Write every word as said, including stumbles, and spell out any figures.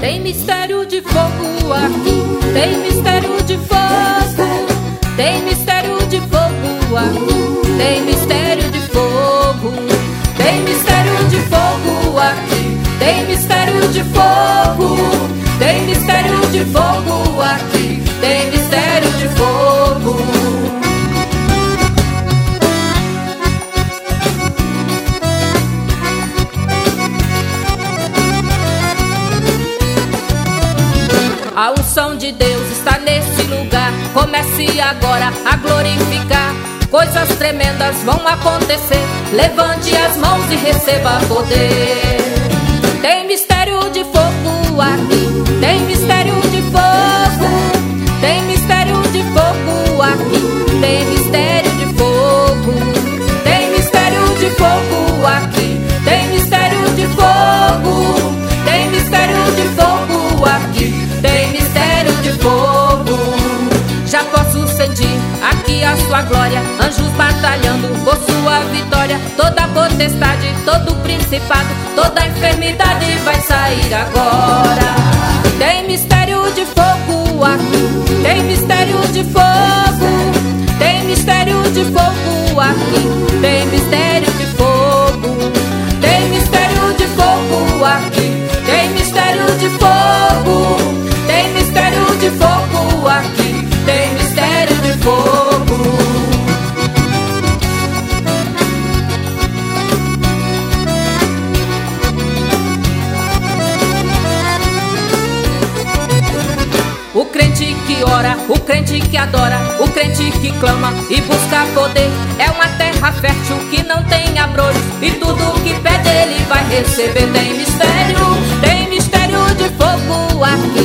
Tem mistério de fogo aqui, tem mistério de fogo, tem mistério de fogo aqui, tem mistério de fogo, tem mistério de fogo aqui, tem mistério de fogo, tem mistério de fogo aqui, tem mistério de fogo. A unção de Deus está nesse lugar. Comece agora a glorificar. Coisas tremendas vão acontecer. Levante as mãos e receba poder. Tem mistério de fogo aqui, tem mistério de fogo, tem mistério de fogo aqui, tem mistério de fogo, tem mistério de fogo aqui, tem mistério de fogo, tem mistério de fogo aqui, tem mistério de fogo. Já posso sentir aqui a sua glória, anjos batalhando por sua vitória. Toda potestade, todo principado, toda enfermidade vai sair agora. Tem mistério de fogo aqui, tem mistério de fogo, tem mistério de fogo aqui, tem mistério de fogo, tem mistério de fogo aqui, tem mistério de fogo, tem mistério de fogo aqui, tem mistério de fogo. O crente que ora, o crente que adora, o crente que clama e busca poder. É uma terra fértil que não tem abrolhos, e tudo que pede ele vai receber. Tem mistério, tem mistério de fogo aqui,